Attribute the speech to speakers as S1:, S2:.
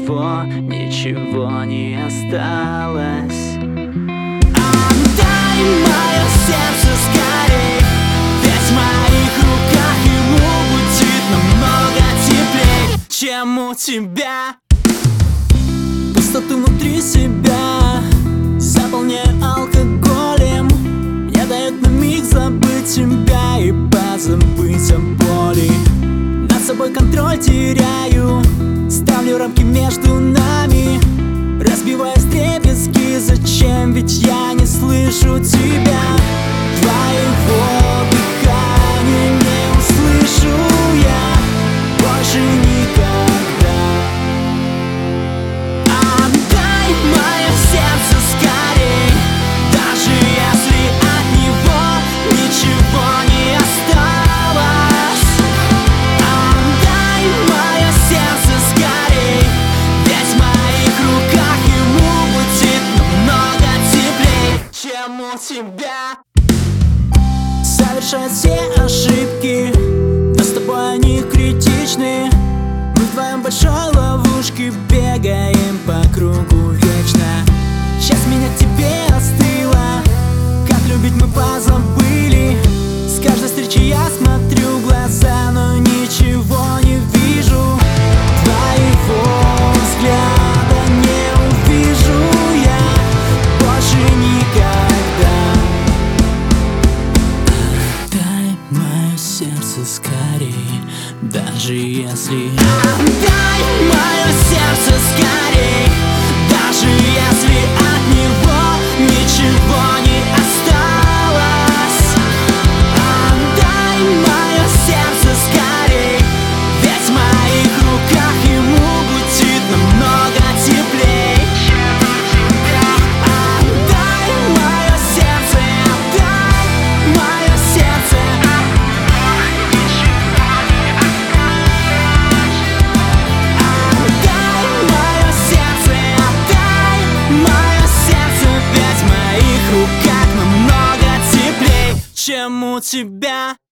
S1: него ничего не осталось.
S2: Отдай мое сердце скорей, ведь в моих руках ему будет намного теплей, чем у тебя. Пустоту внутри себя заполняю алкоголем. Мне дает на миг забыть тебя и позабыть о боли. Над собой контроль теряю, ставлю рамки между нами, разбивая вдребезги. Зачем? Ведь я не слышу тебя. Твоего дыхания не услышу я больше никогда. Отдай мое сердце скорей, даже если от него ничего не осталось. Отдай мое сердце скорей, ведь в моих руках ему будет намного теплей, чем у тебя. Совершая все ошибки, но с тобой они критичны. Мы вдвоем в большой ловушке бегаем по кругу вечно. Часть меня к тебе остыла, как любить мы позабыли. С каждой встречи я смотрю в глаза, но ничего не вижу. Твоего взгляда не увижу я больше никогда. Отдай мое сердце скорей, даже если... Отдай мое сердце скорей, даже если от него ничего не осталось. Отдай мое сердце скорей, ведь в моих руках ему будет намного теплей, чем у тебя. Отдай мое сердце, отдай мое сердце. Чем у тебя.